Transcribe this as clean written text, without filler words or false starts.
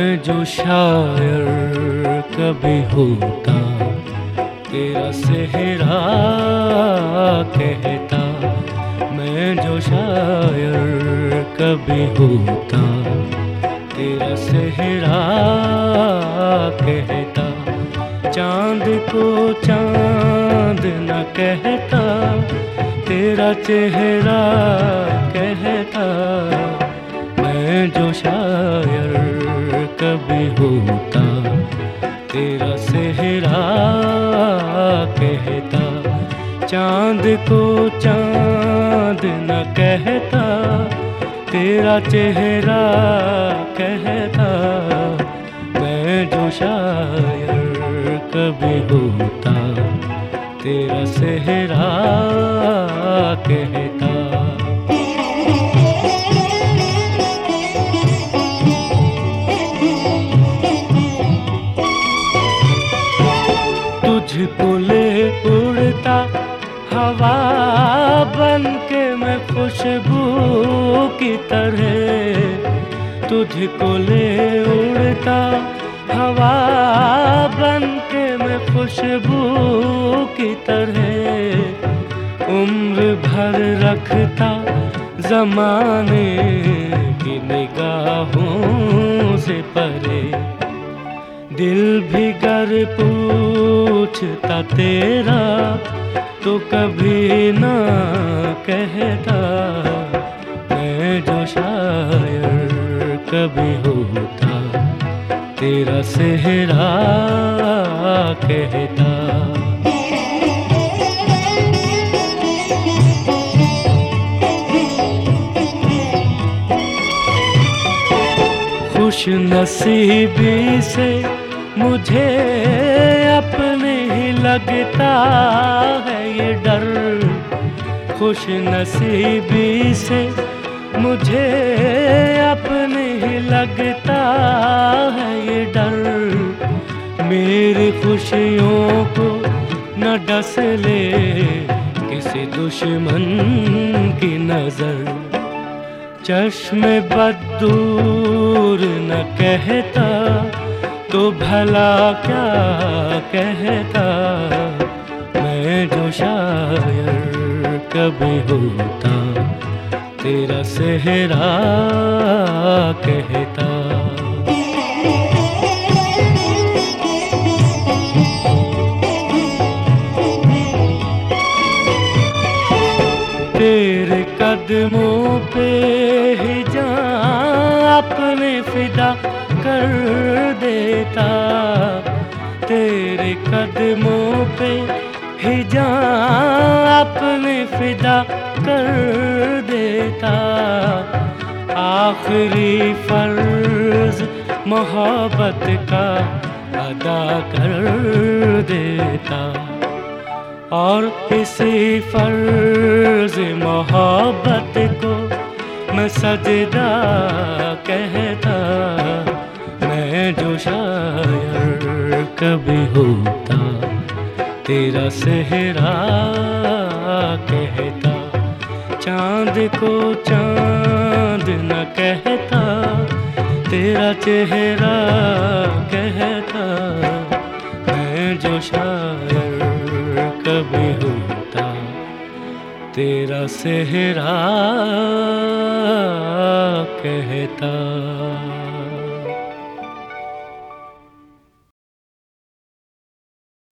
मैं जो शायर कभी होता, तेरा सेहरा कहता। मैं जो शायर कभी होता, तेरा सेहरा कहता। चांद को चांद न कहता, तेरा चेहरा कहता। मैं जो शायर कभी होता, तेरा सेहरा कहता। चांद को चांद न कहता, तेरा चेहरा कहता। मैं जो शायर कभी होता, तेरा सेहरा कहता। तुझको ले उड़ता हवा बन के मैं खुशबू की तरह। तुझको ले उड़ता हवा बन के मैं खुशबू की तरह। उम्र भर रखता ज़माने की निगाहों से परे। दिल भी गर पूछता तेरा, तो कभी ना कहता। मैं जो शायर कभी होता, तेरा सेहरा कहता। खुश नसीबी से मुझे अपने ही लगता है ये डर। खुश नसीबी से मुझे अपने ही लगता है ये डर। मेरी खुशियों को न डस ले किसी दुश्मन की नजर। चश्मे बदूर न कहता, तो भला क्या कहता। मैं जो शायर कभी होता, तेरा सेहरा कहता। तेरे कदमों पे ही जान अपने फिदा कर देता। तेरे कदमों पे ही जान अपने फिदा कर देता। आखिरी फर्ज मोहब्बत का अदा कर देता। और इसी फर्ज मोहब्बत को मैं सजदा कहता। मैं जो शायर कभी होता, तेरा सेहरा कहता। चांद को चांद न कहता, तेरा चेहरा कहता। मैं जो शायर कभी होता, तेरा सेहरा कहता।